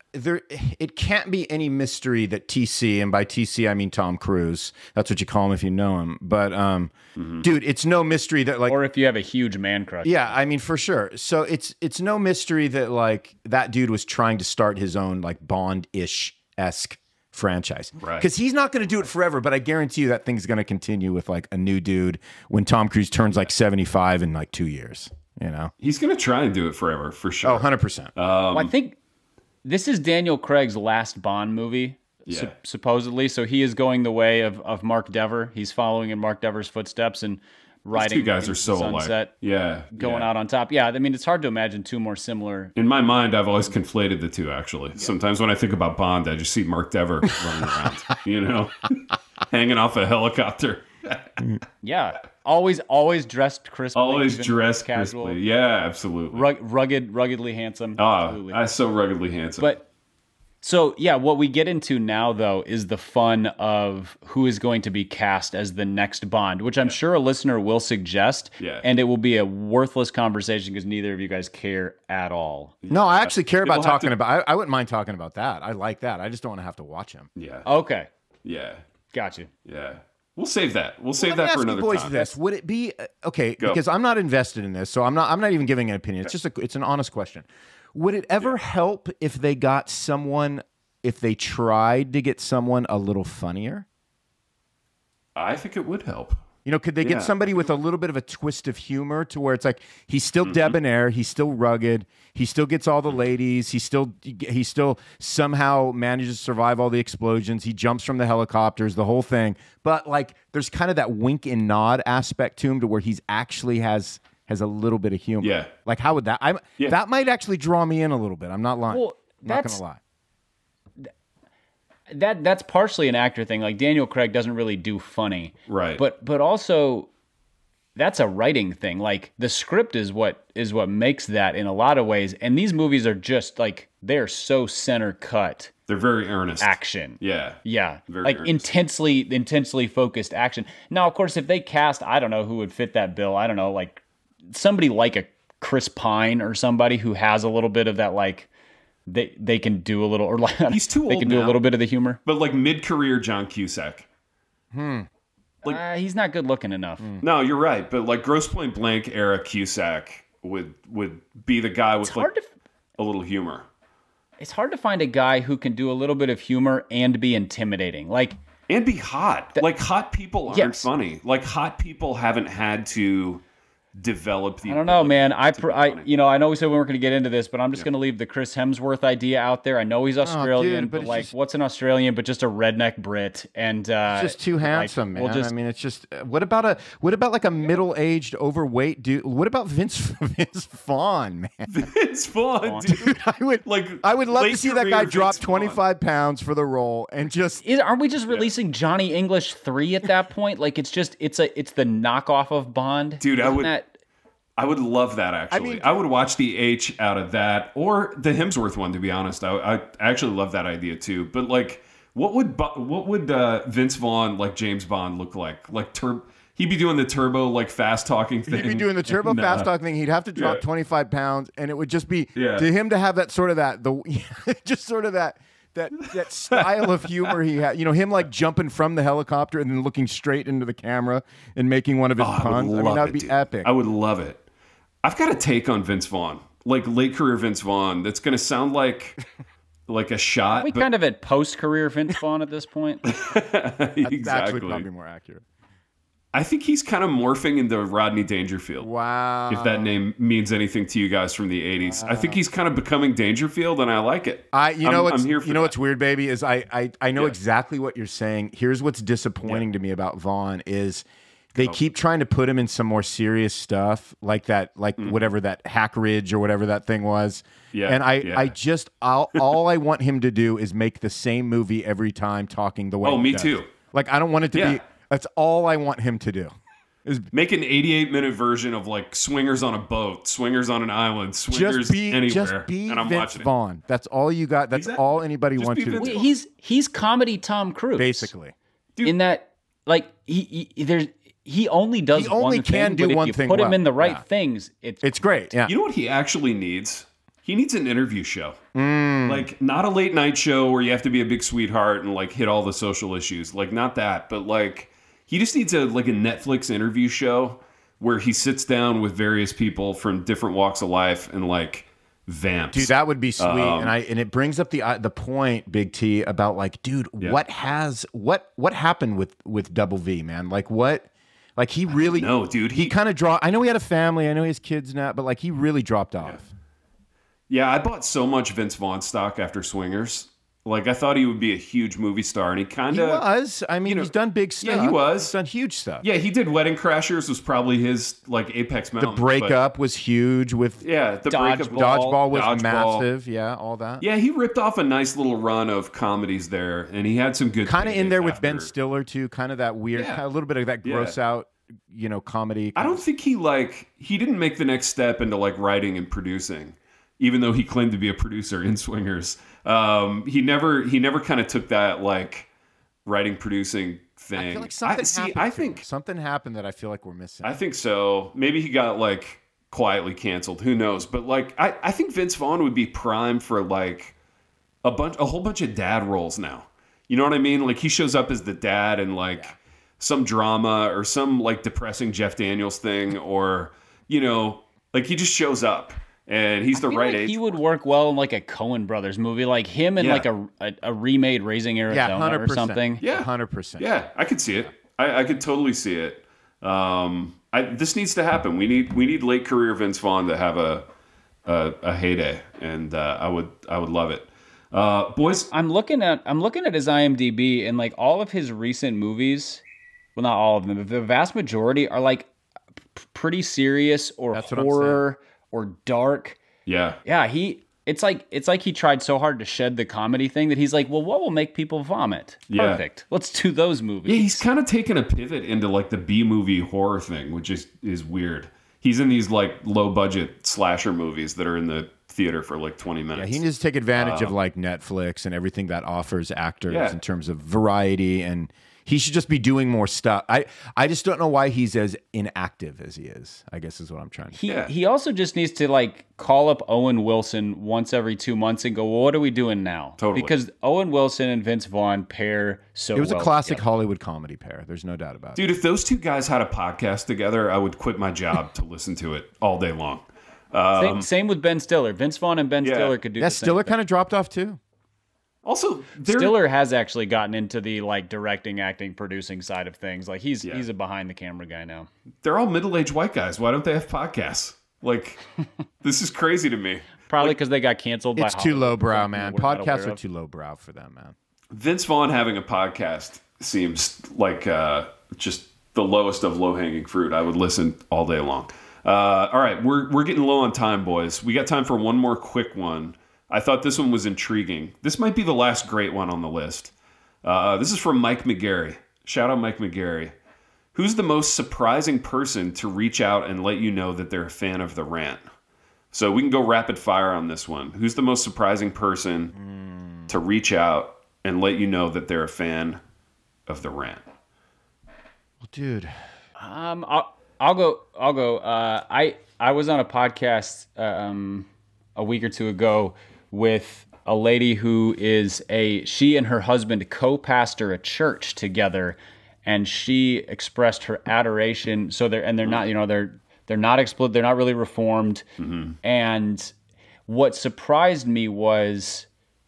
there it can't be any mystery that T C, and by T C I mean Tom Cruise. That's what you call him if you know him. But um, mm-hmm. dude, it's no mystery that like,
or if you have a huge man crush.
Yeah, I mean for sure. So it's it's no mystery that like that dude was trying to start his own like Bond-ish esque franchise,
right?
Because he's not going to do it forever, but I guarantee you that thing's going to continue with like a new dude when Tom Cruise turns like seventy-five in like two years. You know,
he's going to try and do it forever for sure.
Oh, one hundred percent.
Um,
well, I think this is Daniel Craig's last Bond movie,
yeah.
su- supposedly. So he is going the way of, of Mark Dever. He's following in Mark Dever's footsteps and riding.
These two guys are so
sunset,
alike. Yeah,
going
yeah.
out on top. Yeah, I mean, it's hard to imagine two more similar.
In my mind, I've always conflated the two. Actually, yeah. Sometimes when I think about Bond, I just see Mark Dever running around, you know, hanging off a helicopter.
Yeah, always, always dressed crisply.
Always dressed
casual.
crisply. Yeah, absolutely.
Rug, rugged, ruggedly handsome.
Ah, oh, so ruggedly handsome.
But so yeah, what we get into now though is the fun of who is going to be cast as the next Bond, which I'm yeah. sure a listener will suggest.
Yeah.
And it will be a worthless conversation because neither of you guys care at all.
No, I actually care about talking
to...
about. I, I wouldn't mind talking about that. I like that. I just don't want to have to watch him.
Yeah.
Okay.
Yeah.
Got you.
Yeah. We'll save that. We'll save
well,
that for another
boys
time.
This would it be uh, okay?
Go.
Because I'm not invested in this, so I'm not. I'm not even giving an opinion. It's just a. It's an honest question. Would it ever yeah. help if they got someone? If they tried to get someone a little funnier?
I think it would help.
You know, could they
yeah.
get somebody with a little bit of a twist of humor to where it's like he's still
mm-hmm.
debonair, he's still rugged, he still gets all the ladies, he still he still somehow manages to survive all the explosions, he jumps from the helicopters, the whole thing. But like, there's kind of that wink and nod aspect to him to where he's actually has has a little bit of humor.
Yeah.
Like, how would that? I
yeah.
that might actually draw me in a little bit. I'm not lying.
Well,
I'm not gonna lie.
That that's partially an actor thing. Like Daniel Craig doesn't really do funny,
right?
But but also that's a writing thing. Like the script is what is what makes that in a lot of ways. And these movies are just like they're so center cut.
They're very earnest
action.
Yeah,
yeah,
very
like
earnest.
intensely intensely focused action. Now, of course, if they cast, I don't know who would fit that bill. I don't know, like somebody like a Chris Pine or somebody who has a little bit of that like. They they can do a little, or like
he's too old.
They can
now,
do a little bit of the humor,
but like mid-career John Cusack.
Hmm.
Like uh, he's not good looking enough.
No, you're right. But like Grosse Pointe Blank era Cusack would would be the guy with like
to,
a little humor.
It's hard to find a guy who can do a little bit of humor and be intimidating, like
and be hot. Th- like hot people aren't
yes.
funny. Like hot people haven't had to. Develop the
I don't know, man. I, pr- I, you know, I know we said we weren't going to get into this, but I'm just yeah. going to leave the Chris Hemsworth idea out there. I know he's Australian, oh, dude, but, but like, just, what's an Australian but just a redneck Brit? And uh,
just too handsome, like, man. We'll just,
I
mean, it's just what about a what about like a middle-aged, overweight dude? What about Vince Vince Vaughn, man?
Vince Vaughn, dude.
dude. I would
like.
I would love to see that guy
Vince
drop
Vaughn.
twenty-five pounds for the role and just.
Is, aren't we just releasing yeah. Johnny English three at that point? Like, it's just it's a it's the knockoff of Bond,
dude.
Isn't
I would.
That,
I would love that, actually. I, mean, I would watch the H out of that, or the Hemsworth one, to be honest. I, I actually love that idea, too. But, like, what would what would uh, Vince Vaughn, like James Bond, look like? Like, tur- he'd be doing the turbo, like, fast-talking thing.
He'd be doing the turbo
and,
fast-talking uh, thing. He'd have to drop yeah. twenty-five pounds, and it would just be,
yeah.
to him to have that sort of that, the just sort of that, that that style of humor he had. You know, him, like, jumping from the helicopter and then looking straight into the camera and making one of his
oh,
puns. I, I mean, that would be
dude.
epic.
I would love it. I've got a take on Vince Vaughn, like late career Vince Vaughn. That's going to sound like like a shot.
Are we
but...
kind of at post career Vince Vaughn at this point?
Exactly.
That's actually probably more accurate.
I think he's kind of morphing into Rodney Dangerfield.
Wow.
If that name means anything to you guys from the eighties. Wow. I think he's kind of becoming Dangerfield, and I like it.
I, you know,
I'm,
what's,
I'm here for
you know
that.
what's weird, baby, is I, I, I know
yeah.
exactly what you're saying. Here's what's disappointing
yeah.
to me about Vaughn is they oh. keep trying to put him in some more serious stuff, like that, like mm-hmm. whatever that Hack Ridge or whatever that thing was.
Yeah,
and I,
yeah.
I just, I'll, all I want him to do is make the same movie every time, talking the way.
Oh,
he
me
does.
too.
Like I don't want it to
yeah.
be. That's all I want him to do. Is
make an eighty-eight minute version of like swingers on a boat, swingers on an island, swingers
just be,
anywhere.
Just be
and I'm
Vince
watching
Vaughn.
It.
That's all you got. That's
exactly.
all anybody
just
wants you to
Wait,
do.
He's he's comedy Tom Cruise,
basically.
Dude. In that, like he, he there's. He only does.
He only
one
can
thing,
do
but
one
if you
thing
Put
well.
him in the right
yeah.
things. It's
it's great. Yeah.
You know what he actually needs? He needs an interview show. Mm. Like, not a late night show where you have to be a big sweetheart and, like, hit all the social issues. Like, not that. But, like, he just needs a like a Netflix interview show where he sits down with various people from different walks of life and, like, vamps.
Dude, that would be sweet.
Um,
and I and it brings up the uh, the point, Big T, about, like, dude,
Yeah.
what has what what happened with with Double V, man? Like, what? Like, he really
No, dude.
He,
He,
kind of draw. I know he had a family. I know he has kids now, but, like, he really dropped off.
yeah, I bought so much Vince Vaughn stock after Swingers. Like, I thought he would be a huge movie star, and he kind
He
of
was. I mean,
know,
he's done big stuff.
yeah, he was.
He's done huge stuff.
Yeah, he did Wedding Crashers was probably his, like, apex
The
mountain. but-
breakup was huge with
yeah, the
Dodgeball.
breakup.
Dodgeball was
Dodgeball.
massive. Yeah, all that.
Yeah, he ripped off a nice little run of comedies there, and he had some good.
Kind of in
paydays
there with
after.
Ben Stiller too. Kind of that weird,
Yeah.
a little bit of that
Yeah.
gross out, you know, comedy.
I don't think he like he didn't make the next step into like writing and producing, even though he claimed to be a producer in Swingers. Um, he never he never kind of took that like writing producing thing.
I feel like something
see.
happened.
I
to
think
him. something happened that I feel like we're missing.
I think so. Maybe he got like quietly canceled. Who knows? But like I, I think Vince Vaughn would be prime for like a bunch a whole bunch of dad roles now. You know what I mean? Like he shows up as the dad and like some drama or some like depressing Jeff Daniels thing, or you know, like he just shows up and he's the
I feel
right
like
age.
he would work well in like a Coen Brothers movie, like him and
Yeah.
like a, a a remade Raising Arizona
yeah, hundred
or
percent.
something.
Yeah.
hundred percent.
Yeah, I could see it. I, I could totally see it. Um, I, this needs to happen. We need we need late career Vince Vaughn to have a a, a heyday, and uh, I would I would love it. Uh, boys,
I'm looking at I'm looking at his I M D B, and like all of his recent movies, well, not all of them, but the vast majority are like p- pretty serious or
That's what I'm
horror or dark.
yeah,
Yeah, he. It's like it's like he tried so hard to shed the comedy thing that he's like, well, what will make people vomit?
Yeah.
Perfect. Let's do those movies.
yeah, he's kind of taken a pivot into like the B movie horror thing, which is is weird. He's in these like low budget slasher movies that are in the theater for like twenty
Yeah,
minutes.
he needs to take advantage of like Netflix and everything that offers actors
Yeah.
in terms of variety, and he should just be doing more stuff. I I just don't know why he's as inactive as he is, I guess is what I'm trying to.
He
Yeah.
he also just needs to like call up Owen Wilson once every two months and go, well, what are we doing now?
Totally.
Because Owen Wilson and Vince Vaughn pair so
It was a
well
classic
together.
Hollywood comedy pair. There's no doubt about it.
Dude, if those two guys had a podcast together, I would quit my job to listen to it all day long.
Same, same with Ben Stiller. Vince Vaughn and Ben
Yeah.
Stiller could do
Yeah,
the same
Stiller
thing.
kind of dropped off too.
Also, they're,
Stiller has actually gotten into the like directing, acting, producing side of things. Like he's
Yeah.
he's a behind the camera guy now.
they're all middle-aged white guys. Why don't they have podcasts? Like, this is crazy to me.
Probably because they got canceled by
It's too
Hollywood.
lowbrow,
Something
man.
we're not
Podcasts
aware
are
of.
too lowbrow for them, man.
Vince Vaughn having a podcast seems like uh, just the lowest of low-hanging fruit. I would listen all day long. Uh, all right, we're we're getting low on time, boys. We got time for one more quick one. I thought this one was intriguing. This might be the last great one on the list. Uh, this is from Mike McGarry. Shout out Mike McGarry. Who's the most surprising person to reach out and let you know that they're a fan of the rant? So we can go rapid fire on this one. Who's the most surprising person to reach out and let you know that they're a fan of the rant?
Well, dude,
Um, I'll, I'll go. I'll go. Uh, I I was on a podcast um a week or two ago with a lady who is a she and her husband co-pastor a church together, and she expressed her adoration. So they're and they're not you know they're they're not explicit. They're not really reformed. And what surprised me was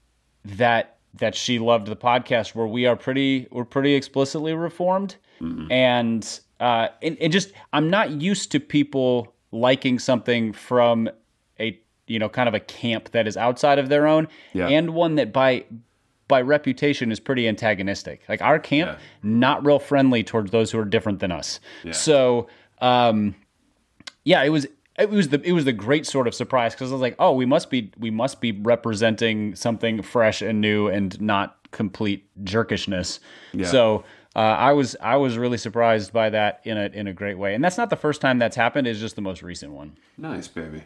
that that she loved the podcast where we are pretty we're pretty explicitly reformed. And uh and, and just I'm not used to people liking something from a you know kind of a camp that is outside of their own,
Yeah.
and one that by by reputation is pretty antagonistic. Like our camp,
Yeah.
not real friendly towards those who are different than us. So um yeah, it was it was the it was the great sort of surprise, because I was like, oh, we must be we must be representing something fresh and new and not complete jerkishness.
Yeah.
So uh, I was I was really surprised by that in a in a great way, and that's not the first time that's happened. It's just the most recent one.
Nice, baby.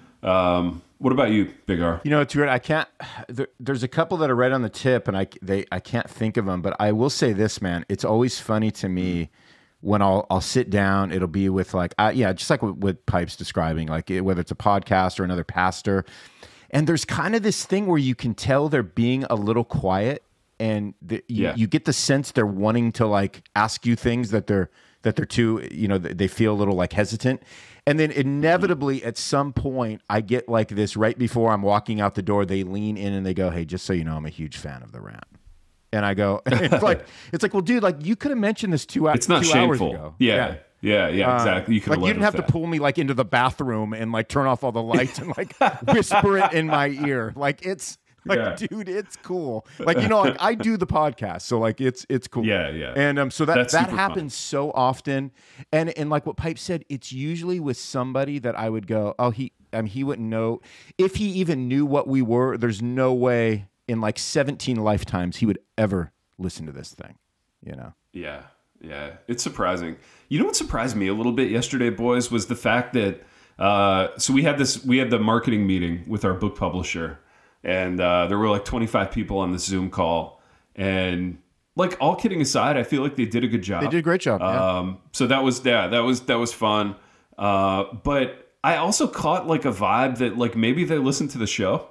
Um, what about you, Big R?
you know it's weird. I can't. There, there's a couple that are right on the tip, and I they I can't think of them. But I will say this, man. It's always funny to me when I'll I'll sit down. It'll be with like I, yeah, just like what, what Pipe's describing, like it, whether it's a podcast or another pastor. And there's kind of this thing where you can tell they're being a little quiet, and the, you,
Yeah.
you get the sense they're wanting to like ask you things that they're that they're too, you know, they feel a little like hesitant. And then inevitably at some point I get like this right before I'm walking out the door, they lean in and they go, "Hey, just so you know, I'm a huge fan of the rant." And I go, it's like, it's like, well, dude, like you could have mentioned this two,
it's not
two
shameful.
hours ago.
Yeah. yeah. Yeah, yeah, exactly. You could
like you didn't have to pull me like into the bathroom and like turn off all the lights and like whisper it in my ear. Like it's like,
Yeah.
dude, it's cool. Like, you know, like I do the podcast, so like it's it's cool.
Yeah, yeah.
And um, so that
That's
that
super
happens so often, and and like what Pipe said, it's usually with somebody that I would go, oh, he, I mean, he wouldn't know if he even knew what we were. There's no way in like seventeen lifetimes he would ever listen to this thing, you know.
Yeah, yeah. It's surprising. You know what surprised me a little bit yesterday, boys, was the fact that uh, so we had this we had the marketing meeting with our book publisher, and uh, there were like twenty-five people on the Zoom call, and like all kidding aside, I feel like they did a good job.
They did a great job. Yeah.
Um, so that was yeah, that was that was fun. Uh, but I also caught like a vibe that like maybe they listened to the show.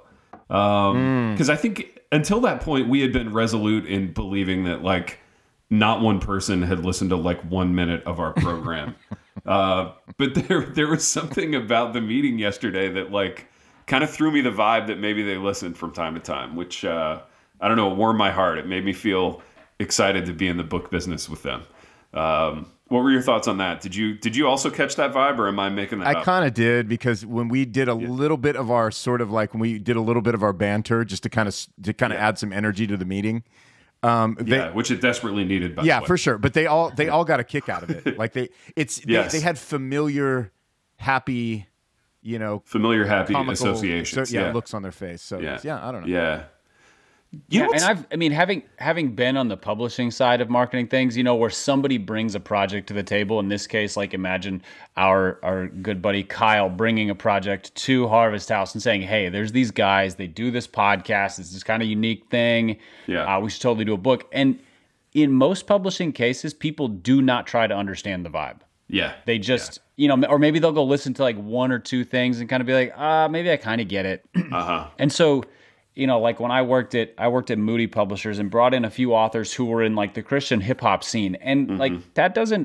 Um, because I think until that point we had been resolute in believing that like not one person had listened to like one minute of our program. uh, but there there was something about the meeting yesterday that like kind of threw me the vibe that maybe they listened from time to time, which uh, I don't know, it warmed my heart. It made me feel excited to be in the book business with them. Um, what were your thoughts on that? Did you did you also catch that vibe, or am I making that
I
up?
I kind of did, because when we did a yeah. little bit of our sort of like when we did a little bit of our banter just to kind of to kind of yeah. add some energy to the meeting. Um, they,
yeah, which it desperately needed. By
yeah,
the way.
for sure. But they all they all got a kick out of it. Like they it's
yes.
they, they had familiar, happy, you know,
familiar happy
comical,
associations.
So, yeah,
yeah,
looks on their face. So yeah, yeah I don't know.
Yeah.
You yeah, and I've, I mean, having having been on the publishing side of marketing things, you know, where somebody brings a project to the table. In this case, like imagine our our good buddy Kyle bringing a project to Harvest House and saying, "Hey, there's these guys. They do this podcast. It's this kind of unique thing.
Yeah,
uh, we should totally do a book." And in most publishing cases, people do not try to understand the vibe.
Yeah,
they just, yeah. you know, or maybe they'll go listen to like one or two things and kind of be like, "Ah, uh, maybe I kind of get it."
Uh huh.
And so. You know, like when I worked at I worked at Moody Publishers and brought in a few authors who were in like the Christian hip hop scene, and mm-hmm. like that doesn't,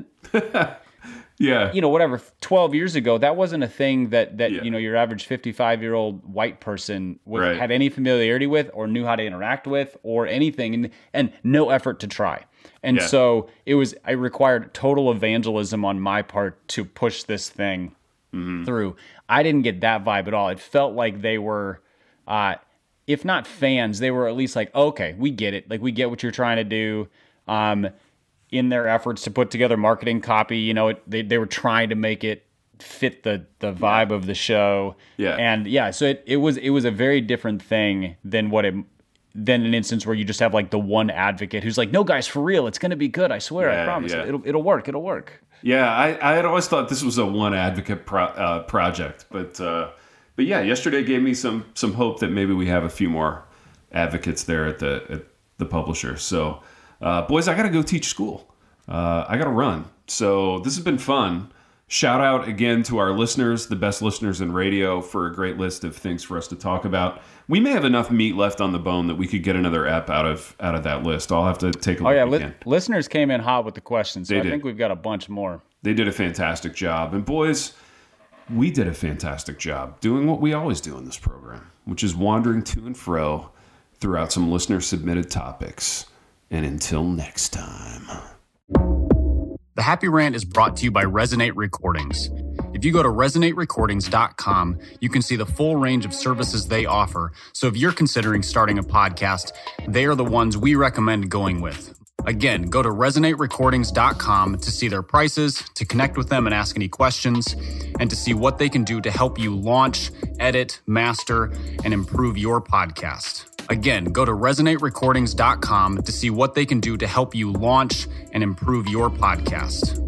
yeah,
you know, whatever. Twelve years ago, that wasn't a thing that that
yeah.
you know your average fifty-five year old white person would,
right.
had any familiarity with or knew how to interact with or anything, and and no effort to try. And
yeah.
so it was. I required total evangelism on my part to push this thing mm-hmm. through. I didn't get that vibe at all. It felt like they were. Uh, If not fans, they were at least like, okay, we get it. Like, we get what you're trying to do. Um, in their efforts to put together marketing copy, you know, it, they they were trying to make it fit the the vibe
yeah.
of the show.
Yeah,
and yeah, so it, it was it was a very different thing than what it than an instance where you just have like the one advocate who's like, no, guys, for real, it's going to be good. I swear,
yeah,
I promise,
yeah.
it'll it'll work, it'll work.
Yeah, I I had always thought this was a one advocate pro, uh, project, but. Uh, But yeah, yesterday gave me some some hope that maybe we have a few more advocates there at the at the publisher. So, uh, boys, I got to go teach school. Uh, I got to run. So this has been fun. Shout out again to our listeners, the best listeners in radio, for a great list of things for us to talk about. We may have enough meat left on the bone that we could get another ep out of out of that list. I'll have to take a
oh,
look
yeah,
again.
Li- listeners came in hot with the questions, so
They
I
did.
think we've got a bunch more.
They did a fantastic job. And boys, we did a fantastic job doing what we always do in this program, which is wandering to and fro throughout some listener-submitted topics. And until next time.
The Happy Rant is brought to you by Resonate Recordings. If you go to resonate recordings dot com, you can see the full range of services they offer. So if you're considering starting a podcast, they are the ones we recommend going with. Again, go to resonate recordings dot com to see their prices, to connect with them and ask any questions, and to see what they can do to help you launch, edit, master, and improve your podcast. Again, go to resonate recordings dot com to see what they can do to help you launch and improve your podcast.